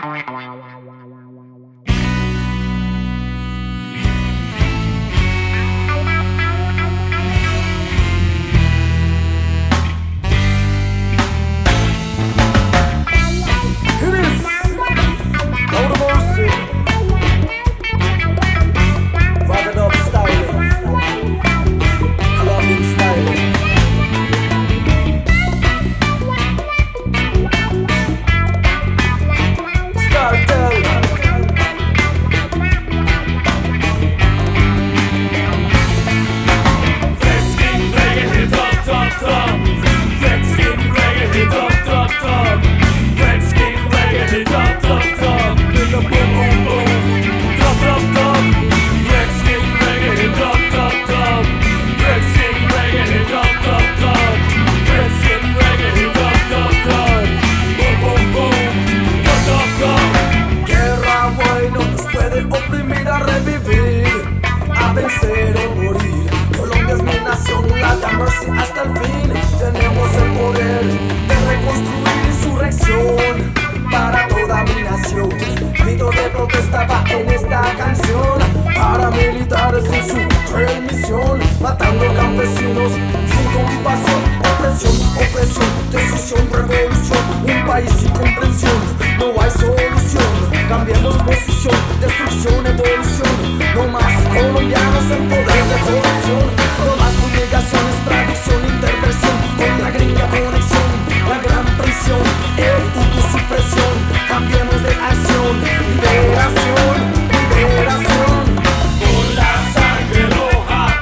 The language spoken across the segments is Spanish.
Hasta el fin tenemos el poder de reconstruir insurrección para toda mi nación. Grito de protesta va en esta canción. Paramilitares en su cruel misión, matando campesinos sin compasión. Opresión, opresión, decisión, revolución. Un país sin comprensión, no hay solución. Cambiemos posición, destrucción, evolución. No más colombianos en poder de corrupción. No más fumigaciones, tradición, intervención. Con la gringa conexión, la gran prisión, autosupresión. Cambiemos de acción, liberación, liberación. Con la sangre roja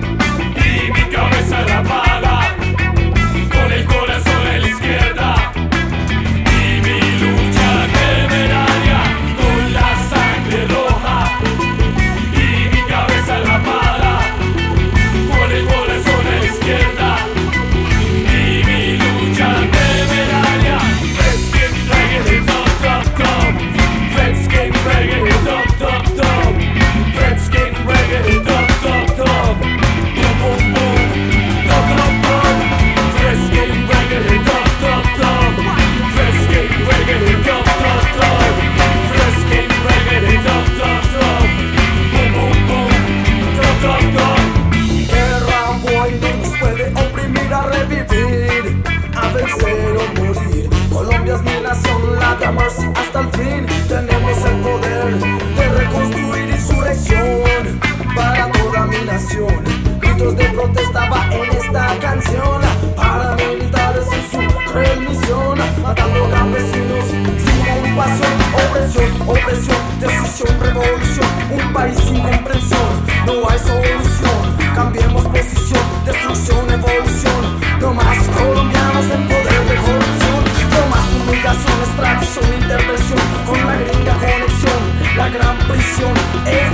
y mi cabeza en la pala, con el corazón en la izquierda y mi lucha temeraria. Con la sangre roja y mi cabeza en la pala, con el corazón en la izquierda y mi lucha temeraria. Redskin reggae top top top, Redskin reggae top top top, Redskin reggae top top top, boom boom boom, top top top. Redskin reggae top top top, Redskin reggae top top top, Redskin reggae top top top, boom boom boom, top top top. Guerra boy no nos puede oprimir a revivir, a vencer o morir. Colombia es mi nación, la de mercy hasta el fin. Tenemos el poder de reconstruir insurrección para toda mi nación. Gritos de protesta va en esta canción. Paramilitares en su cruel misión, matando campesinos sin compasión. Opresión, opresión, decisión, revolución. Un país sin comprensión, no hay solución. Cambiemos posición, destrucción, evolución. No más colombianos en poder de corrupción. No más fumigaciones, tradición, intervención. Con la gringa conexión, la gran prisión.